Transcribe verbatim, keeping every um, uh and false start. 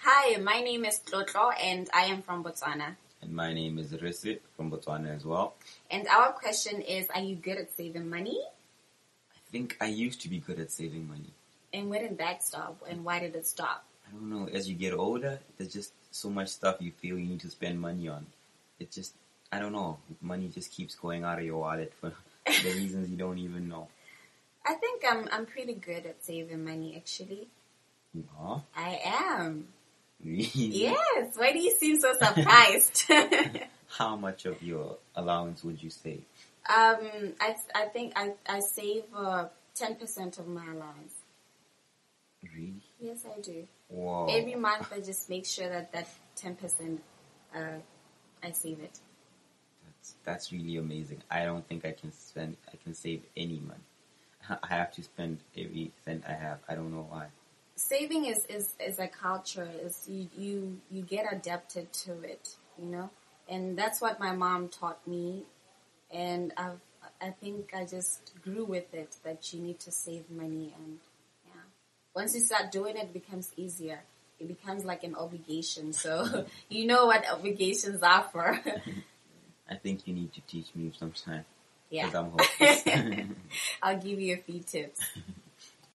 Hi, my name is Tlotlo and I am from Botswana. And my name is Risi from Botswana as well. And our question is, are you good at saving money? I think I used to be good at saving money. And where did that stop? And why did it stop? I don't know. As you get older, there's just so much stuff you feel you need to spend money on. It just, I don't know. Money just keeps going out of your wallet for the reasons you don't even know. I think I'm I'm pretty good at saving money, actually. You are? I am. Really? Yes. Why do you seem so surprised? How much of your allowance would you save? um, I I think I I save uh, ten percent of my allowance. Really? Yes, I do. Wow. Every month, I just make sure that that ten percent, uh, I save it. That's, that's really amazing. I don't think I can spend, I can save any money. I have to spend every cent I have. I don't know why. Saving is, is, is a culture. Is you, you you get adapted to it, you know, and that's what my mom taught me, and I I think I just grew with it that you need to save money, and yeah, once you start doing it, it becomes easier. It becomes like an obligation. So you know what obligations are for. I think you need to teach me sometime. Yeah. Because I'm hopeless. I'll give you a few tips.